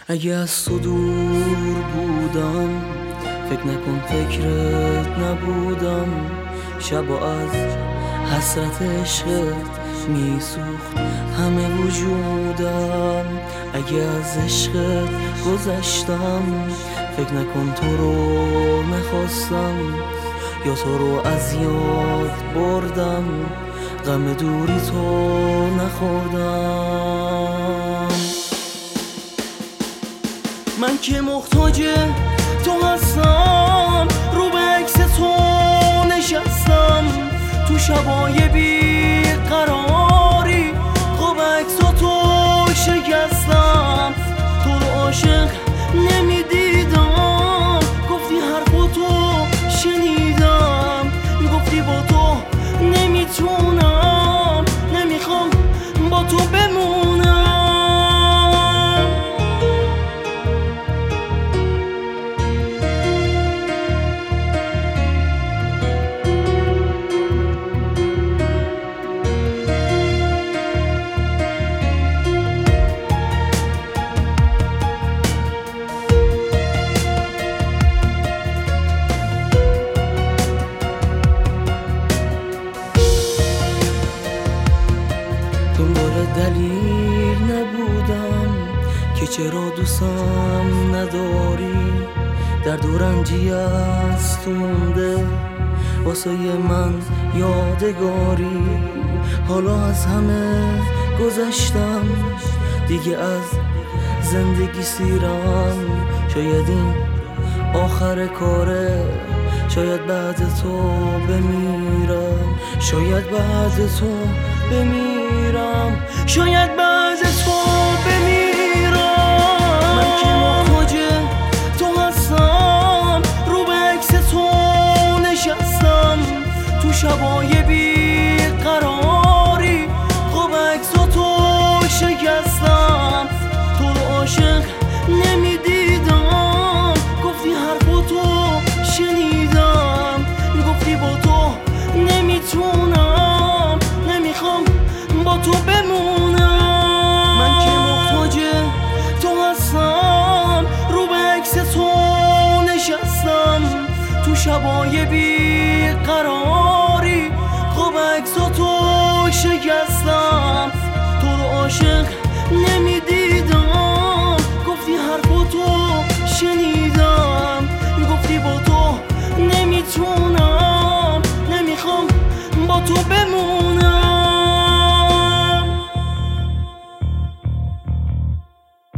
اگه از تو دور بودم فکر نکن فکرت نبودم. شبا از حسرت عشقت میسوخت همه وجودم. اگه از عشقت گذشتم فکر نکن تو رو نخواستم یا تو رو از یاد بردم. غم دوری تو نخوردم. من که محتاج تو هستم، رو به عکس تو نشستم. تو شبای بی قراری خوب عکس تو شکستم. تو رو عاشق نمیدیدم، گفتی حرفو تو شنیدم. گفتی با تو نمیتونم، نمیخوام با تو بمونم. دنبال دلیل نبودم که چرا دوستم نداری. درد و رنجی از تو مونده واسه من یادگاری. حالا از همه گذشتم، دیگه از زندگی سیرم. شاید این آخر کاره، شاید بعد تو بمیرم. شاید بعد تو بمیرم، شاید بعد تو بمیرم. من که محتاج تو هستم، رو به عکس تو نشستم. تو شبای بی قراری خوب عکس تو شکستم. تو رو عاشق نمیدیدم، گفتی حرفو تو شنیدم. گفتی با تو نمیتونم، نمیخوام با تو بمونم. من که محتاج تو هستم، رو به عکس تو نشستم. تو شبای بی قراری خوب عکس تو شکستم. تو رو عاشق